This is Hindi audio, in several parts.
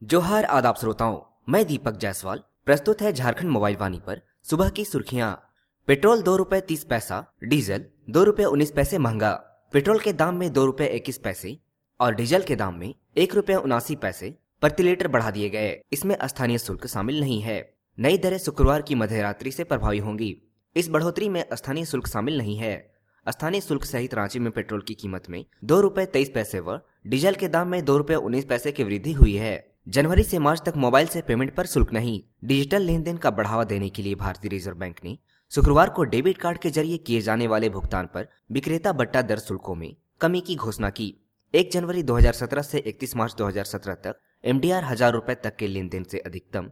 जोहार आदाब श्रोताओं, मैं दीपक जायसवाल। प्रस्तुत है झारखंड मोबाइल वाणी पर सुबह की सुर्खियां। पेट्रोल 2 रुपए 30 पैसा, डीजल 2 रुपए 19 पैसे महंगा। पेट्रोल के दाम में 2 रुपए 21 पैसे और डीजल के दाम में 1 रुपए 79 पैसे प्रति लीटर बढ़ा दिए गए। इसमें स्थानीय शुल्क शामिल नहीं है। नई दरें शुक्रवार की मध्यरात्रि से प्रभावी होंगी। इस बढ़ोतरी में स्थानीय शुल्क शामिल नहीं है। स्थानीय शुल्क सहित रांची में पेट्रोल की कीमत में 2 रुपए 23 पैसे व डीजल के दाम में 2 रुपए 19 पैसे की वृद्धि हुई है। जनवरी से मार्च तक मोबाइल से पेमेंट पर शुल्क नहीं। डिजिटल लेन देन का बढ़ावा देने के लिए भारतीय रिजर्व बैंक ने शुक्रवार को डेबिट कार्ड के जरिए किए जाने वाले भुगतान पर विक्रेता बट्टा दर शुल्कों में कमी की घोषणा की। 1 जनवरी 2017 से 31 मार्च 2017 तक MDR 1000 रुपए तक के लेन देन से अधिकतम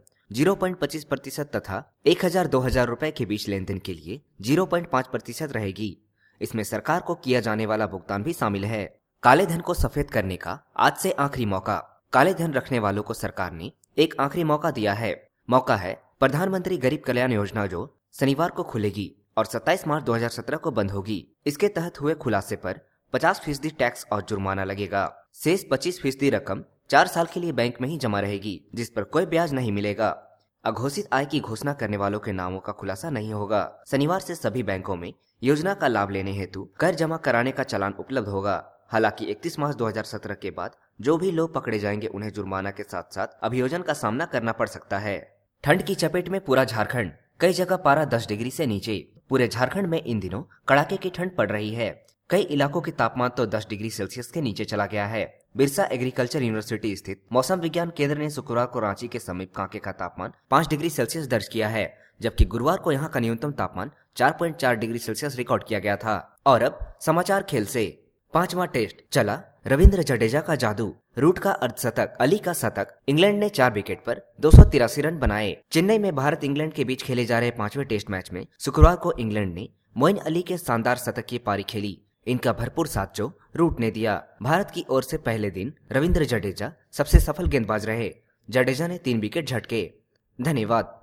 0.25% तथा 1000-2000 रुपए के बीच लेन देन के लिए 0.5% रहेगी। इसमें सरकार को किया जाने वाला भुगतान भी शामिल है। काले धन को सफेद करने का आज से आखिरी मौका। काले धन रखने वालों को सरकार ने एक आखिरी मौका दिया है। मौका है प्रधानमंत्री गरीब कल्याण योजना, जो शनिवार को खुलेगी और 27 मार्च 2017 को बंद होगी। इसके तहत हुए खुलासे पर 50% टैक्स और जुर्माना लगेगा। शेष 25% रकम 4 साल के लिए बैंक में ही जमा रहेगी, जिस पर कोई ब्याज नहीं मिलेगा। अघोषित आय की घोषणा करने वालों के नामों का खुलासा नहीं होगा। शनिवार से सभी बैंकों में योजना का लाभ लेने हेतु कर जमा कराने का चालान उपलब्ध होगा। हालांकि 31 मार्च 2017 के बाद जो भी लोग पकड़े जाएंगे उन्हें जुर्माना के साथ साथ अभियोजन का सामना करना पड़ सकता है। ठंड की चपेट में पूरा झारखंड। कई जगह पारा 10 डिग्री से नीचे। पूरे झारखंड में इन दिनों कड़ाके की ठंड पड़ रही है। कई इलाकों के तापमान तो 10 डिग्री सेल्सियस के नीचे चला गया है। बिरसा एग्रीकल्चर यूनिवर्सिटी स्थित मौसम विज्ञान केंद्र ने शुक्रवार को रांची के समीप कांके का तापमान 5 डिग्री सेल्सियस दर्ज किया है, जबकि गुरुवार को यहाँ का न्यूनतम तापमान 4.4 डिग्री सेल्सियस रिकॉर्ड किया गया था। और अब समाचार खेल से। 5वां टेस्ट चला रविंद्र जडेजा का जादू। रूट का अर्धशतक, अली का शतक। इंग्लैंड ने 4 विकेट पर 283 रन बनाए। चेन्नई में भारत इंग्लैंड के बीच खेले जा रहे 5वें टेस्ट मैच में शुक्रवार को इंग्लैंड ने मोइन अली के शानदार शतक की पारी खेली। इनका भरपूर साथ जो रूट ने दिया। भारत की ओर से पहले दिन रविंद्र जडेजा सबसे सफल गेंदबाज रहे। जडेजा ने 3 विकेट झटके। धन्यवाद।